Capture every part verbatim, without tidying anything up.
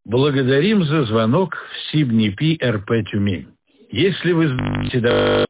Благодарим за звонок в Сибнипи эр пэ Тюмень. Если вы знаете... Да...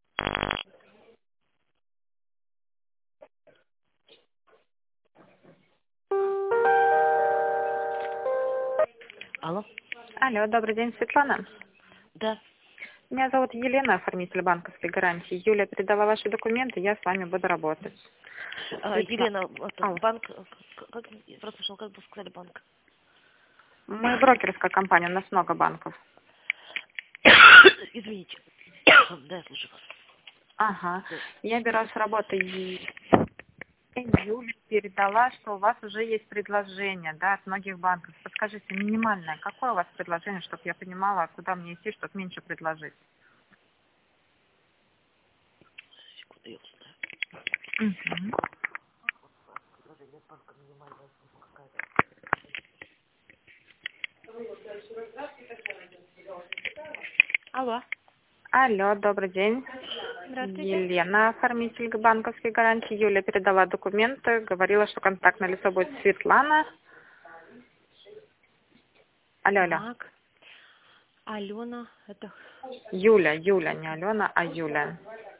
Алло. Алло, добрый день, Светлана. Да. Меня зовут Елена, оформитель банковской гарантии. Юля передала ваши документы, я с вами буду работать. А, Светла- Елена, это, Алло. банк, э, как, как- я просто слышала, как вы сказали банк? Мы брокерская компания, у нас много банков. Извините. Да, я слушаю вас. Ага. Да. Я беру с работы и Юля передала, что у вас уже есть предложение, да, от многих банков. Подскажите, минимальное, какое у вас предложение, чтобы я понимала, куда мне идти, чтобы меньше предложить? Секунду, я узнаю. Угу. Предложение от банка минимальная сумма какая-то. Алло. Алло, добрый день. Здравствуйте. Елена, оформитель банковской гарантии. Юля передала документы, говорила, что контактное лицо будет Светлана. Алло, алло. Так. Алена, это... Юля, Юля, не Алена, а Юля.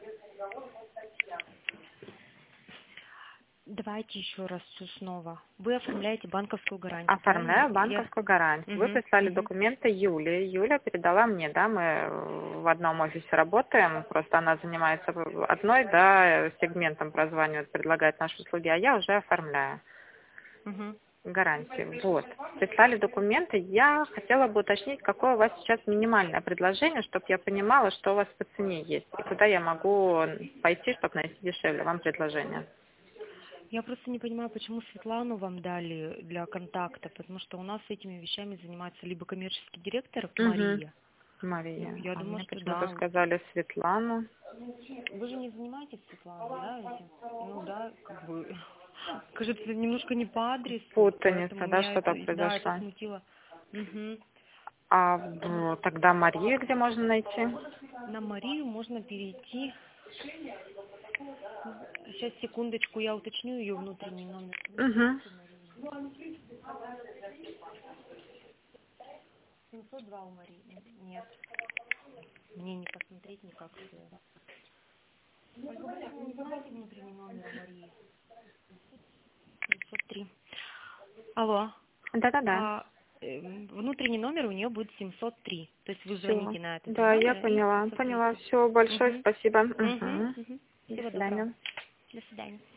Давайте еще раз всё снова. Вы оформляете банковскую гарантию, Оформляю правильно? Я... банковскую гарантию. Вы Угу, прислали угу. документы Юле. Юля передала мне, да, мы в одном офисе работаем, просто она занимается одной, да, сегментом прозванивает, предлагает наши услуги, а я уже оформляю Угу. гарантию. Вот. Прислали документы. Я хотела бы уточнить, какое у вас сейчас минимальное предложение, чтобы я понимала, что у вас по цене есть, и куда я могу пойти, чтобы найти дешевле вам предложение. Я просто не понимаю, почему Светлану вам дали для контакта, потому что у нас этими вещами занимается либо коммерческий директор Угу. Мария. Мария. Я А думаю, мне что почему-то да. сказали Светлану. Вы же не занимаетесь Светланой, да, этим? Ну да, как бы, кажется, немножко не по адресу, Путаница, поэтому да, меня это, что-то да, это произошла. смутило. Угу. А в- тогда Марию где можно найти? На Марию можно перейти. Сейчас, секундочку, я уточню ее внутренний номер. Угу. семьсот два у Марии? Нет. Мне не посмотреть никак. Ольга Борисовна, не знаете внутренний номер у Марии? семьсот три. Алло. Да-да-да. А, э, внутренний номер у нее будет семьсот три. То есть вы Все. звоните на этот же Да, я номер и поняла. семьсот три. Поняла. Все, большое Угу. спасибо. Угу. Угу. Угу. До Всего доброго. свидания. До свидания.